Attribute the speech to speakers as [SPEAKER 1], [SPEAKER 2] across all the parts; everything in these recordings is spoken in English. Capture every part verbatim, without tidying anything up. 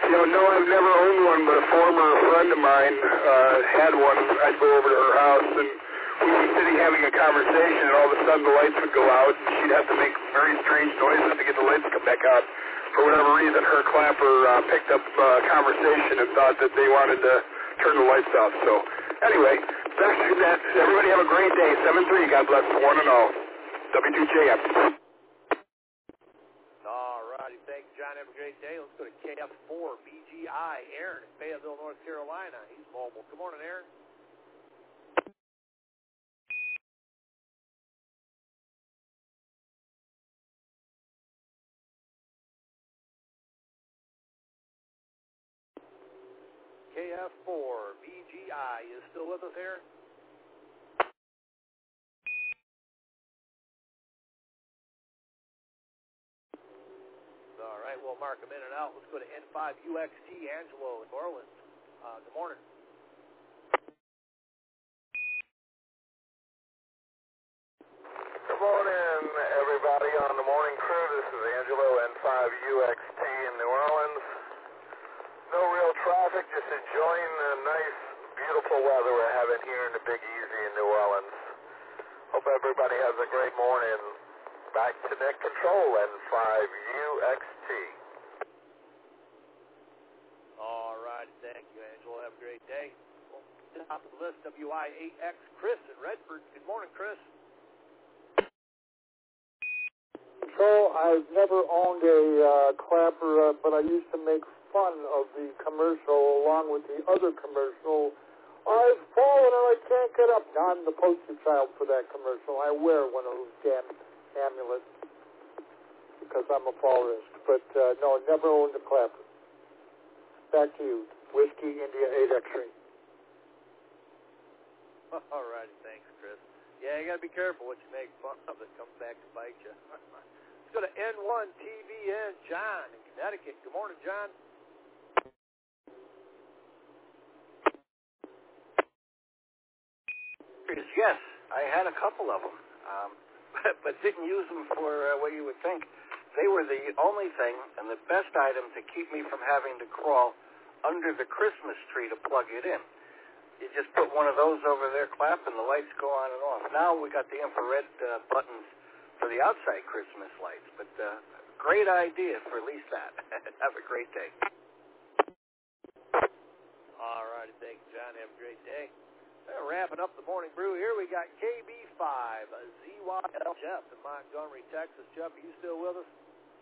[SPEAKER 1] You know, no, I've never owned one, but a former friend of mine uh, had one. I'd go over to her house, and we'd be sitting having a conversation, and all of a sudden the lights would go out, and she'd have to make very strange noises to get the lights to come back on. For whatever reason, her clapper uh, picked up uh, conversation and thought that they wanted to turn the lights off. So, anyway, that's, that's, everybody have a great day. seven three, God bless one and all. W two J M.
[SPEAKER 2] All righty, thanks, John. Have a great day. Let's go to K F four B G I. Aaron in Fayetteville, North Carolina. He's mobile. Good morning, Aaron. K F four B G I. You still with us, Aaron? All right, we'll mark them in and out. Let's go to N five U X T, Angelo in New Orleans. Uh, good morning.
[SPEAKER 3] Good morning, everybody on the morning crew. This is Angelo, N five U X T in New Orleans. No real traffic, just enjoying the nice, beautiful weather we're having here in the Big Easy in New Orleans. Hope everybody has a great morning. Back to net control, N five U X T.
[SPEAKER 2] All right, thank you, Angelo. Have a great day. Well, top of the list, W I eight X, Chris in Redford. Good morning, Chris.
[SPEAKER 4] So I've never owned a uh, clapper, uh, but I used to make fun of the commercial along with the other commercial. I've fallen and I can't get up. Now I'm the poster child for that commercial. I wear one of those damn amulets because I'm a fall risk. But uh, no, never owned a clapper. Back to you. Whiskey India eight X-ray.
[SPEAKER 2] All right, thanks, Chris. Yeah, you got to be careful what you make fun of. It comes back to bite you. Let's go to N one T V N, John in Connecticut. Good morning, John.
[SPEAKER 5] Yes, I had a couple of them, um, but, but didn't use them for uh, what you would think. They were the only thing and the best item to keep me from having to crawl under the Christmas tree to plug it in. You just put one of those over there, clap, and the lights go on and off. Now we got the infrared uh, buttons for the outside Christmas lights, but uh, great idea for at least that. Have a great day.
[SPEAKER 2] All righty, thanks, John. Have a great day. Well, wrapping up the morning brew here, we got K B five, Z Y L Jeff in Montgomery, Texas. Jeff, are you still with us?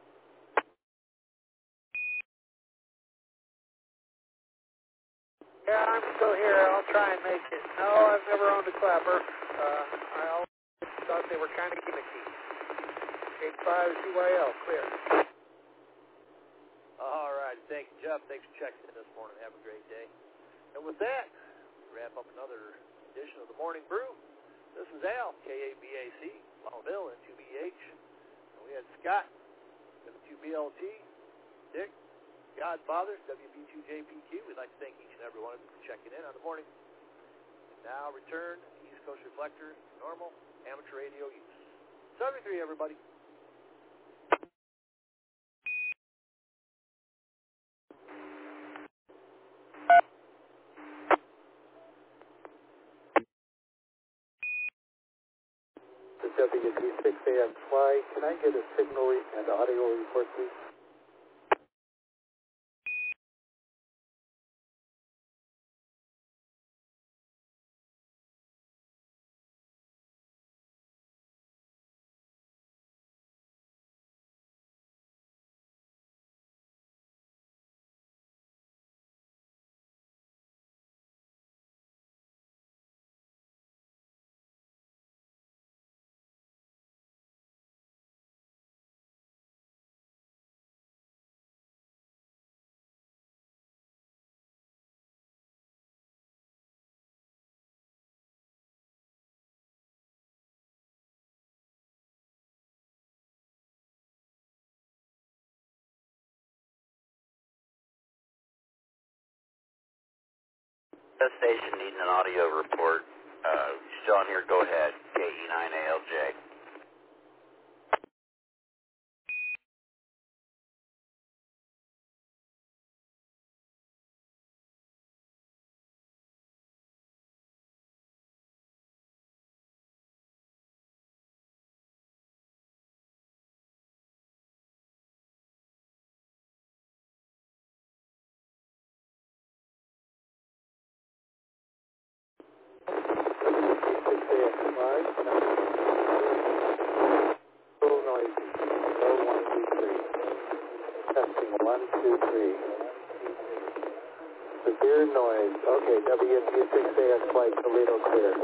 [SPEAKER 6] Yeah, I'm still here. I'll try and make it. No, I've never owned a clapper. Uh, I always thought they were kind of gimmicky. eight five Z Y L, clear.
[SPEAKER 2] All right, thank you, Jeff. Thanks for checking in this morning. Have a great day. And with that, wrap up another edition of the Morning Brew. This is Al, K A B A C, Longville, and two B H. And we had Scott, W two B L T, Dick, Godfather, W B two J P Q. We'd like to thank each and every one of you for checking in on the morning. And now return East Coast Reflector, normal amateur radio use. seventy-three, everybody.
[SPEAKER 4] The W T six A M fly. Can I get a signal and audio report, please?
[SPEAKER 5] That station needing an audio report. Uh, still on here, go ahead. K E nine A L J.
[SPEAKER 4] right. Low noise. Low one, two, three. Testing one, two, three. Severe noise. Okay, W T six A S flight Toledo clear.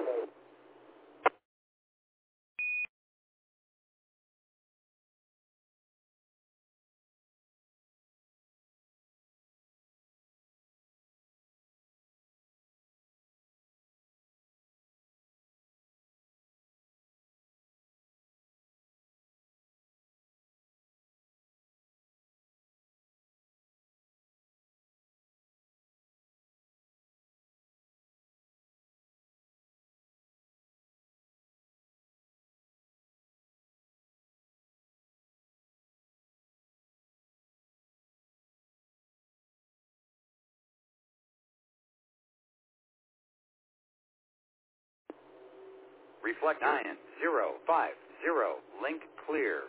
[SPEAKER 7] Reflect nine zero five zero. Link clear.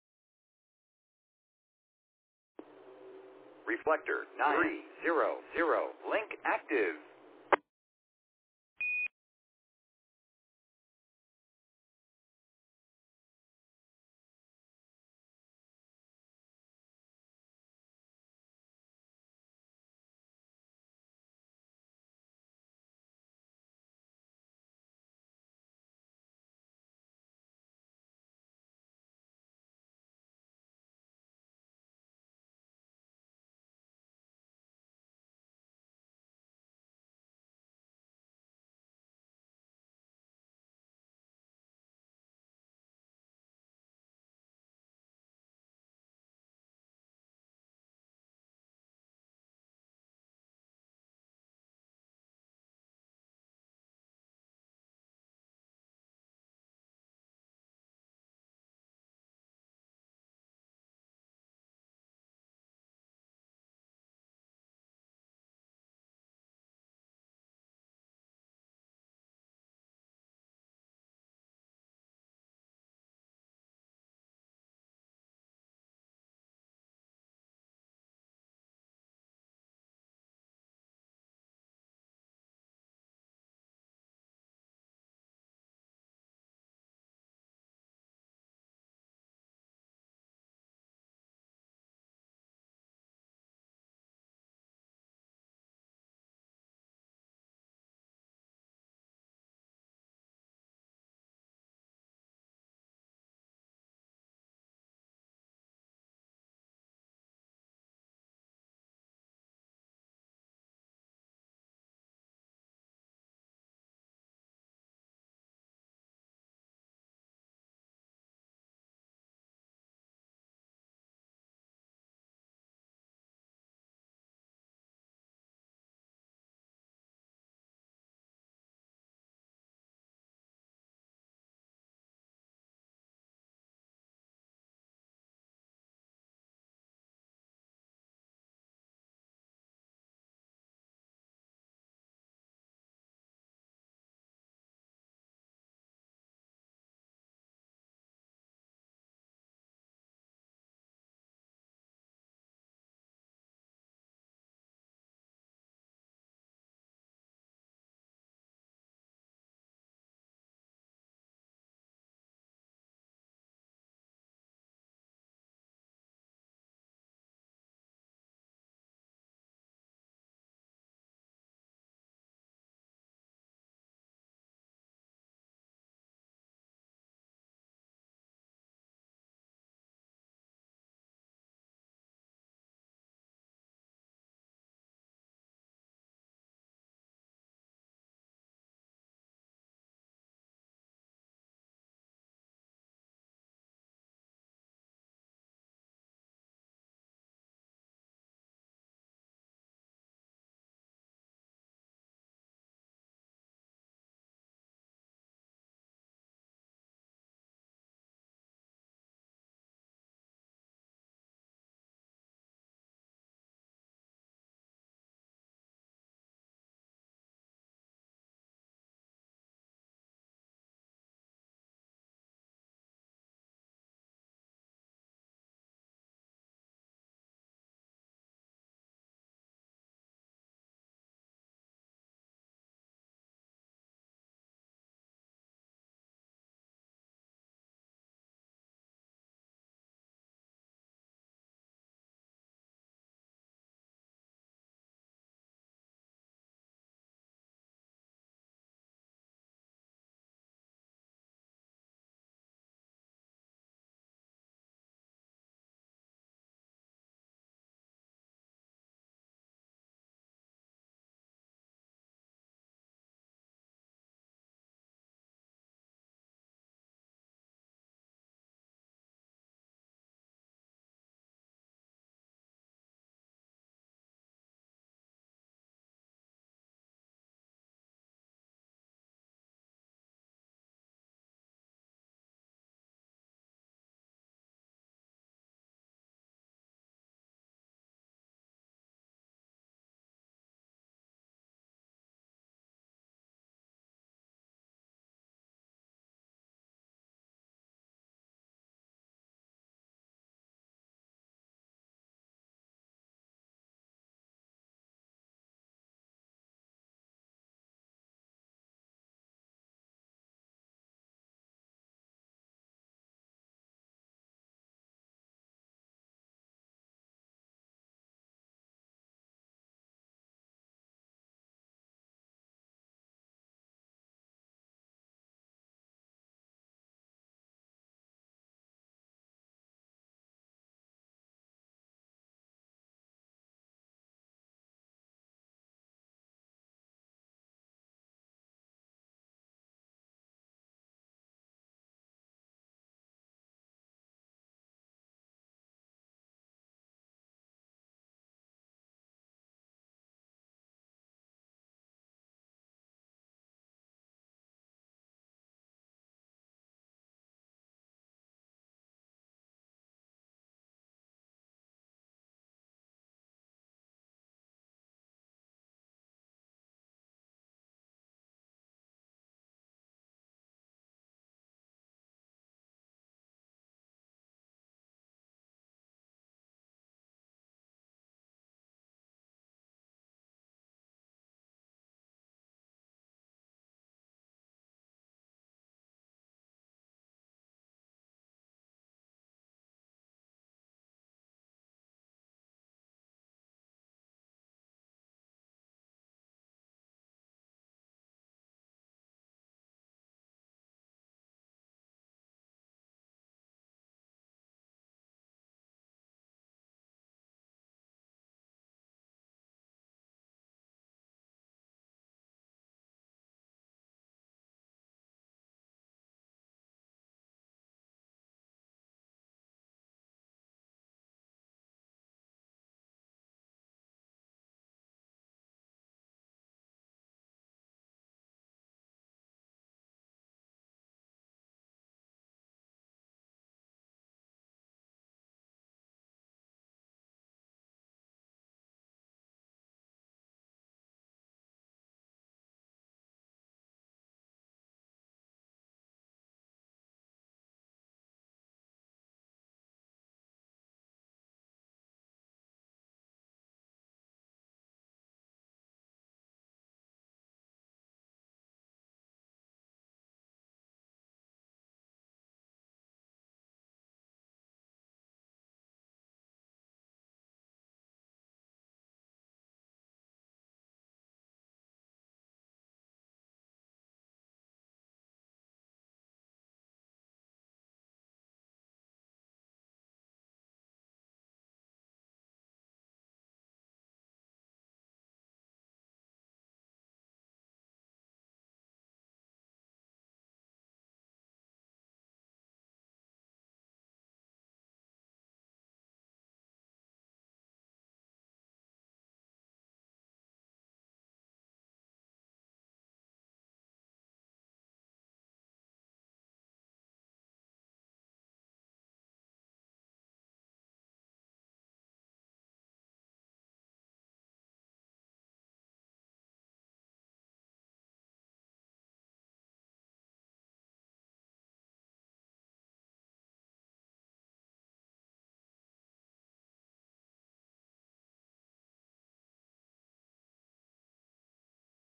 [SPEAKER 7] Reflector nine zero zero.